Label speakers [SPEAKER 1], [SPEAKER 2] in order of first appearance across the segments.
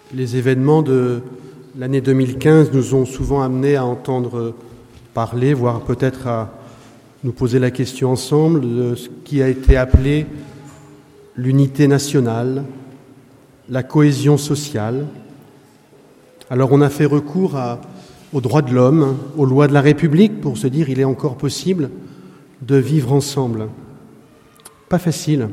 [SPEAKER 1] Les événements de l'année 2015 nous ont souvent amenés à entendre parler, voire peut-être à nous poser la question ensemble de ce qui a été appelé l'unité nationale, la cohésion sociale. Alors on a fait recours aux droits de l'homme, aux lois de la République pour se dire il est encore possible de vivre ensemble. Pas facile.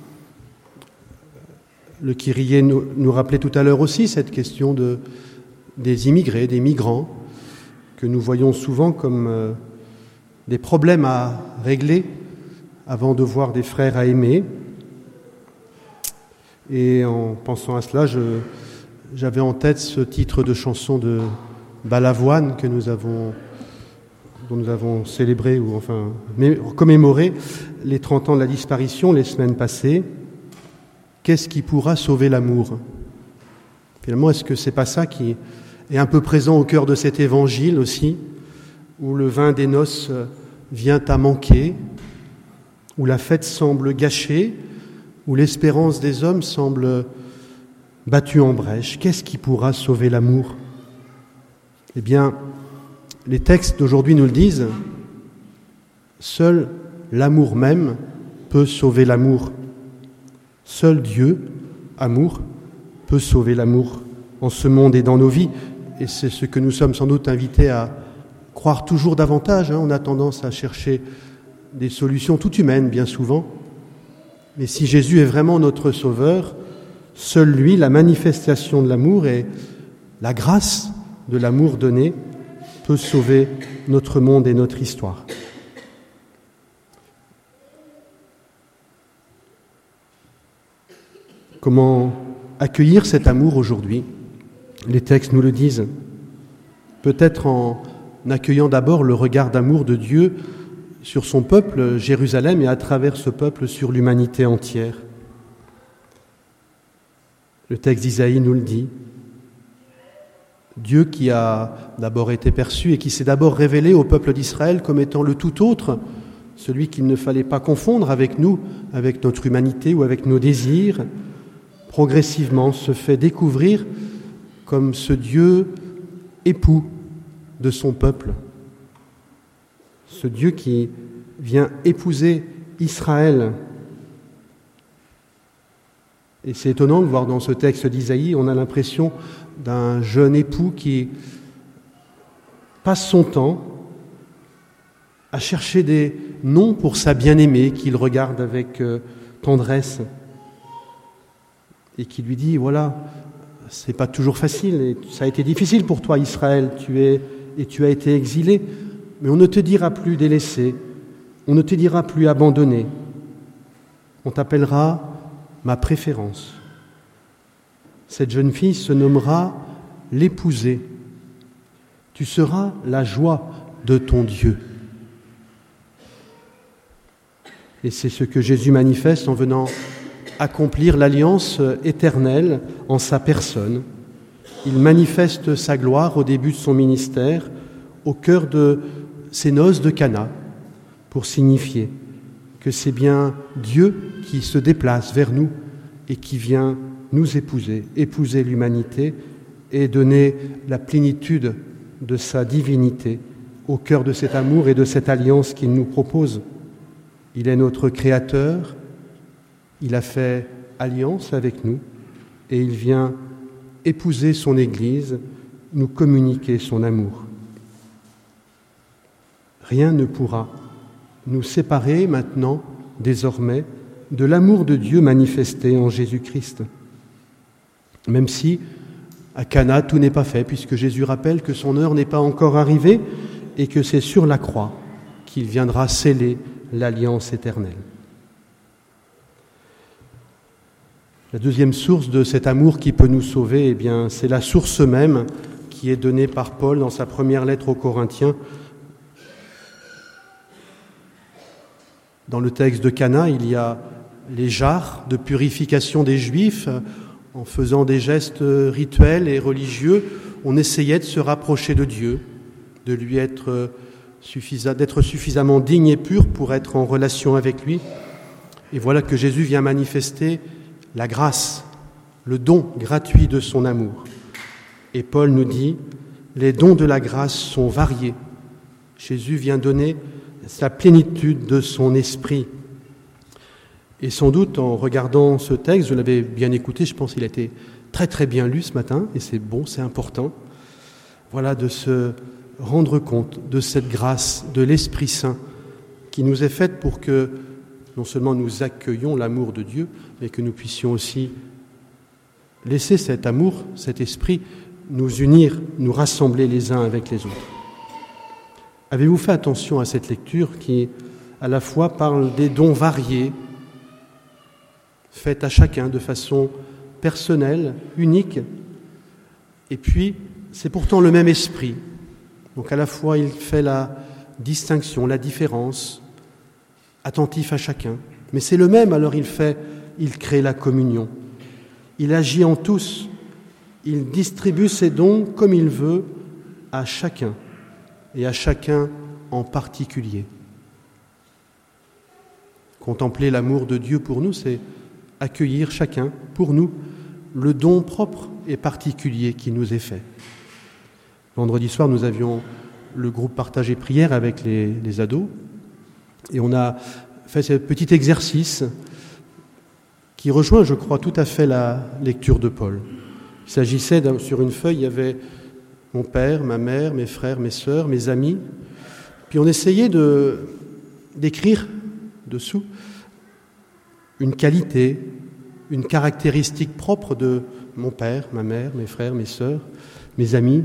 [SPEAKER 1] Le Kyrie nous rappelait tout à l'heure aussi cette question des immigrés, des migrants, que nous voyons souvent comme des problèmes à régler avant de voir des frères à aimer. Et en pensant à cela, j'avais en tête ce titre de chanson de Balavoine dont nous avons célébré, ou enfin commémoré les 30 ans de la disparition les semaines passées. Qu'est-ce qui pourra sauver l'amour ? Finalement, est-ce que c'est pas ça qui est un peu présent au cœur de cet évangile aussi, où le vin des noces vient à manquer, où la fête semble gâchée, où l'espérance des hommes semble battue en brèche? Qu'est-ce qui pourra sauver l'amour ? Eh bien, les textes d'aujourd'hui nous le disent, seul l'amour même peut sauver l'amour. Seul Dieu, amour, peut sauver l'amour en ce monde et dans nos vies. Et c'est ce que nous sommes sans doute invités à croire toujours davantage. On a tendance à chercher des solutions toutes humaines, bien souvent. Mais si Jésus est vraiment notre Sauveur, seul lui, la manifestation de l'amour et la grâce de l'amour donné, peut sauver notre monde et notre histoire. Comment accueillir cet amour aujourd'hui ? Les textes nous le disent. Peut-être en accueillant d'abord le regard d'amour de Dieu sur son peuple, Jérusalem, et à travers ce peuple sur l'humanité entière. Le texte d'Isaïe nous le dit. Dieu qui a d'abord été perçu et qui s'est d'abord révélé au peuple d'Israël comme étant le tout autre, celui qu'il ne fallait pas confondre avec nous, avec notre humanité ou avec nos désirs, progressivement se fait découvrir comme ce Dieu époux de son peuple. Ce Dieu qui vient épouser Israël. Et c'est étonnant de voir dans ce texte d'Isaïe, on a l'impression d'un jeune époux qui passe son temps à chercher des noms pour sa bien-aimée qu'il regarde avec tendresse et qui lui dit, voilà, c'est pas toujours facile, et ça a été difficile pour toi Israël, tu as été exilé, mais on ne te dira plus délaissé, on ne te dira plus abandonné, on t'appellera ma préférence. Cette jeune fille se nommera l'épousée. Tu seras la joie de ton Dieu. Et c'est ce que Jésus manifeste en venant accomplir l'alliance éternelle en sa personne. Il manifeste sa gloire au début de son ministère, au cœur de ces noces de Cana, pour signifier que c'est bien Dieu qui se déplace vers nous et qui vient nous épouser l'humanité et donner la plénitude de sa divinité au cœur de cet amour et de cette alliance qu'il nous propose. Il est notre Créateur, il a fait alliance avec nous et il vient épouser son Église, nous communiquer son amour. Rien ne pourra nous séparer maintenant, désormais, de l'amour de Dieu manifesté en Jésus-Christ. Même si, à Cana, tout n'est pas fait, puisque Jésus rappelle que son heure n'est pas encore arrivée et que c'est sur la croix qu'il viendra sceller l'alliance éternelle. La deuxième source de cet amour qui peut nous sauver, eh bien, c'est la source même qui est donnée par Paul dans sa première lettre aux Corinthiens. Dans le texte de Cana, il y a les jarres de purification des Juifs. En faisant des gestes rituels et religieux, on essayait de se rapprocher de Dieu, de lui d'être suffisamment digne et pur pour être en relation avec lui. Et voilà que Jésus vient manifester la grâce le don gratuit de son amour. Et Paul nous dit, les dons de la grâce sont variés. Jésus vient donner sa plénitude de son esprit. Et sans doute, en regardant ce texte, je l'avais bien écouté, je pense qu'il a été très très bien lu ce matin, et c'est bon, c'est important. Voilà, de se rendre compte de cette grâce de l'Esprit Saint qui nous est faite pour que non seulement nous accueillions l'amour de Dieu, mais que nous puissions aussi laisser cet amour, cet esprit, nous unir, nous rassembler les uns avec les autres. Avez-vous fait attention à cette lecture qui, à la fois, parle des dons variés, faits à chacun de façon personnelle, unique, et puis c'est pourtant le même esprit. Donc à la fois, il fait la distinction, la différence, attentif à chacun. Mais c'est le même, alors il crée la communion. Il agit en tous. Il distribue ses dons comme il veut à chacun, et à chacun en particulier. Contempler l'amour de Dieu pour nous, c'est accueillir chacun, pour nous, le don propre et particulier qui nous est fait. Vendredi soir, nous avions le groupe Partage et Prière avec les ados, et on a fait ce petit exercice qui rejoint, je crois, tout à fait la lecture de Paul. Il s'agissait, sur une feuille, il y avait mon père, ma mère, mes frères, mes sœurs, mes amis. Puis on essayait d'écrire dessous une qualité, une caractéristique propre de mon père, ma mère, mes frères, mes sœurs, mes amis.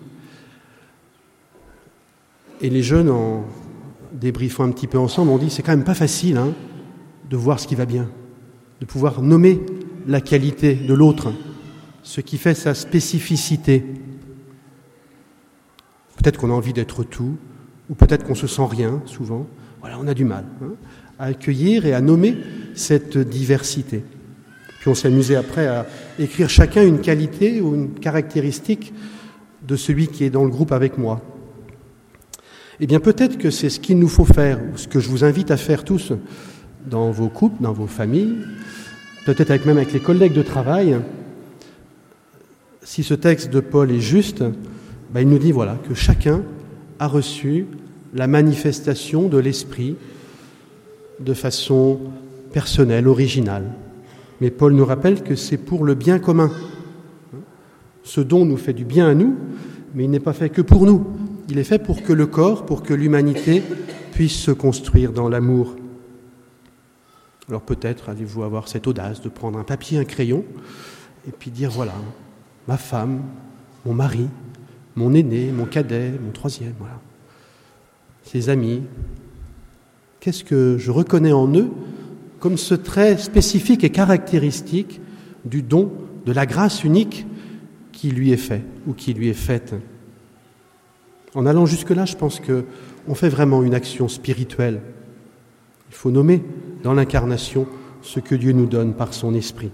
[SPEAKER 1] Et les jeunes, en débriefant un petit peu ensemble, ont dit, c'est quand même pas facile de voir ce qui va bien, de pouvoir nommer la qualité de l'autre, ce qui fait sa spécificité. Peut-être qu'on a envie d'être tout, ou peut-être qu'on se sent rien, souvent. Voilà, on a du mal à accueillir et à nommer cette diversité. Puis on s'est amusé après à écrire chacun une qualité ou une caractéristique de celui qui est dans le groupe avec moi. Eh bien, peut-être que c'est ce qu'il nous faut faire, ou ce que je vous invite à faire tous dans vos couples, dans vos familles, peut-être même avec les collègues de travail. Si ce texte de Paul est juste, il nous dit voilà que chacun a reçu la manifestation de l'Esprit de façon personnelle, originale. Mais Paul nous rappelle que c'est pour le bien commun. Ce don nous fait du bien à nous, mais il n'est pas fait que pour nous. Il est fait pour que le corps, pour que l'humanité puisse se construire dans l'amour. Alors peut-être allez-vous avoir cette audace de prendre un papier, un crayon, et puis dire voilà, ma femme, mon mari, mon aîné, mon cadet, mon troisième, voilà. Ses amis, qu'est-ce que je reconnais en eux comme ce trait spécifique et caractéristique du don, de la grâce unique qui lui est fait ou qui lui est faite. En allant jusque-là, je pense qu'on fait vraiment une action spirituelle. Il faut nommer dans l'incarnation ce que Dieu nous donne par son esprit.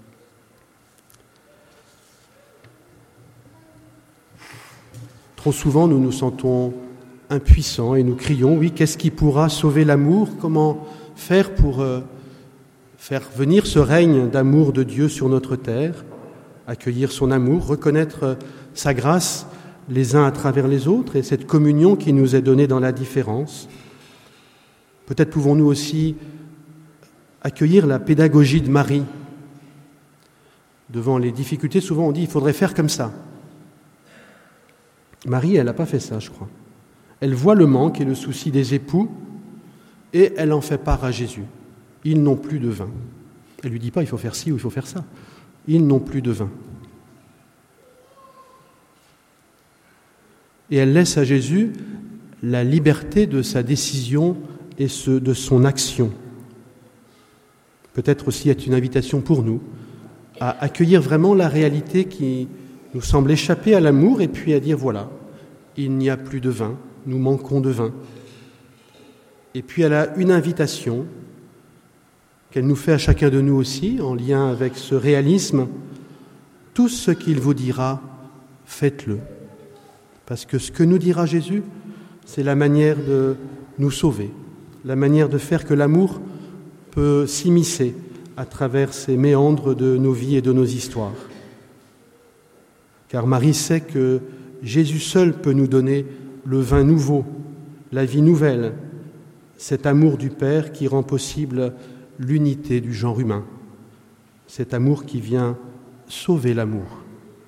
[SPEAKER 1] Trop souvent, nous nous sentons impuissants et nous crions, oui, qu'est-ce qui pourra sauver l'amour ? Comment faire pour faire venir ce règne d'amour de Dieu sur notre terre, accueillir son amour, reconnaître sa grâce les uns à travers les autres et cette communion qui nous est donnée dans la différence. Peut-être pouvons-nous aussi accueillir la pédagogie de Marie. Devant les difficultés, souvent on dit il faudrait faire comme ça. Marie, elle n'a pas fait ça, je crois. Elle voit le manque et le souci des époux et elle en fait part à Jésus. Ils n'ont plus de vin. Elle ne lui dit pas il faut faire ci ou il faut faire ça. Ils n'ont plus de vin. Et elle laisse à Jésus la liberté de sa décision et de son action. Peut-être aussi être une invitation pour nous à accueillir vraiment la réalité qui nous semble échapper à l'amour et puis à dire voilà, il n'y a plus de vin, nous manquons de vin. Et puis elle a une invitation qu'elle nous fait à chacun de nous aussi, en lien avec ce réalisme. Tout ce qu'il vous dira, faites-le. Parce que ce que nous dira Jésus, c'est la manière de nous sauver, la manière de faire que l'amour peut s'immiscer à travers ces méandres de nos vies et de nos histoires. Car Marie sait que Jésus seul peut nous donner le vin nouveau, la vie nouvelle, cet amour du Père qui rend possible l'unité du genre humain, cet amour qui vient sauver l'amour.